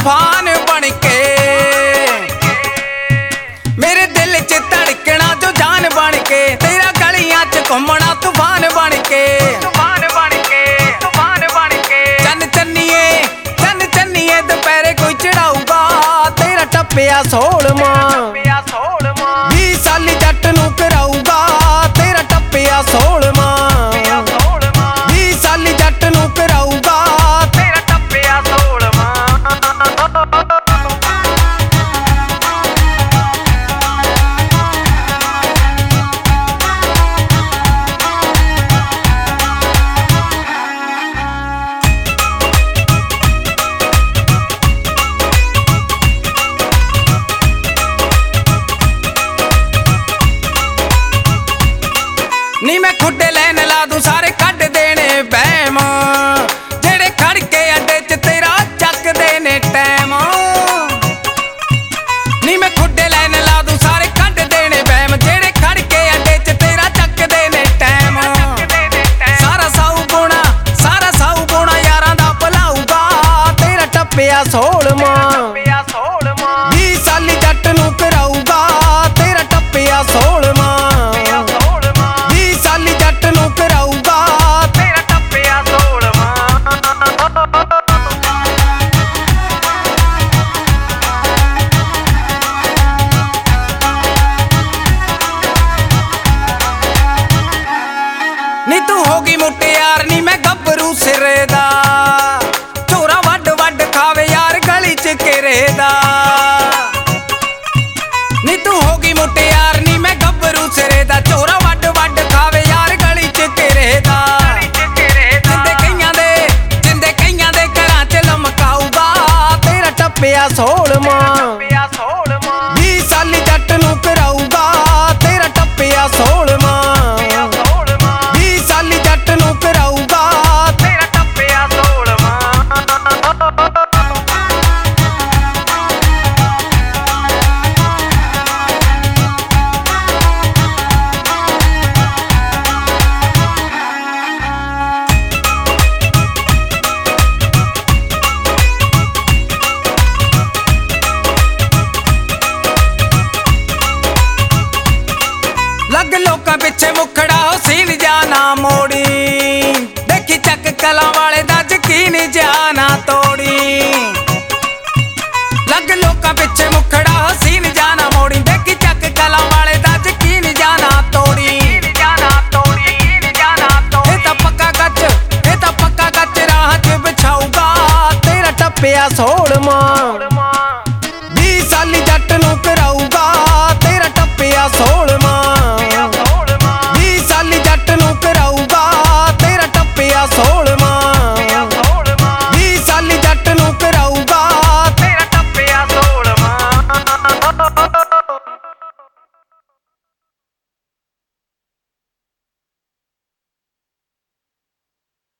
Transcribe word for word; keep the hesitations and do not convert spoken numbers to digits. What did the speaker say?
तूफान बन के, मेरे दिल च धड़कना जो जान बन के, तेरा गलियां च घूमना तूफान बन के, तूफान बन के, तूफान बन के। चन चन्नीए चन चन्नीए दोपहरे कोई चढ़ाऊगा, तेरा टप्पिया सोलमा बीस साली जट नूं कराऊगा, तेरा टप्पिया सोलमा बीस साली जट नूं कराऊगा, तेरा टप्पिया सोलमा। नी मैं खुडे लैन ला दूं सारे कट देने बैम, जेड़े खड़ के अड्डे च तेरा चक देने टैम। नी मैं खुडे लैन ला दूं सारे कट देने बैम, जेड़े खड़ के अड्डे च तेरा चक देने टैम। सारा साऊ गुणा सारा साऊ गुणा यारां दा भुलाऊगा, तेरा टप्पिया सोलमा बीस साली जट नूं कराऊगा, तेरा टप्पिया सोलमा नी तू होगी मुटियार नी मैं गब्बरू सिरे दा, चोरा वड वड खावे यार गली च केरे दा। नी तू होगी मुटियार नी मैं गब्बरू सिरे दा, चोरा वड वड खावे यार गली च केरे दा। जिंदे कईयां दे जिंदे कईयां दे घरां च लमकाऊगा, तेरा टप्पिया सोलमा बीस साली जट नूं कराऊगा, तेरा टप्पिया सोलमा लग लोकां पिछे मुखड़ा हो सीन जाना मोड़ी, देखी चक कला वाले दा यकीन जाना तोड़ी। लग लोकां पिछे मुखड़ा हो सीन जाना मोड़ी, देखी चक कला वाले दा यकीन जाना तोड़ी। ये तां पक्का गच ये तां पक्का गच राह च बिछाऊगा, तेरा टप्पिया सोलमा बीस साली जट नूं कराऊगा, तेरा टप्पिया सोलमा बीस साली जट नूं कराऊगा, तेरा टप्पिया सोलमा बीस साली जट नूं कराऊगा।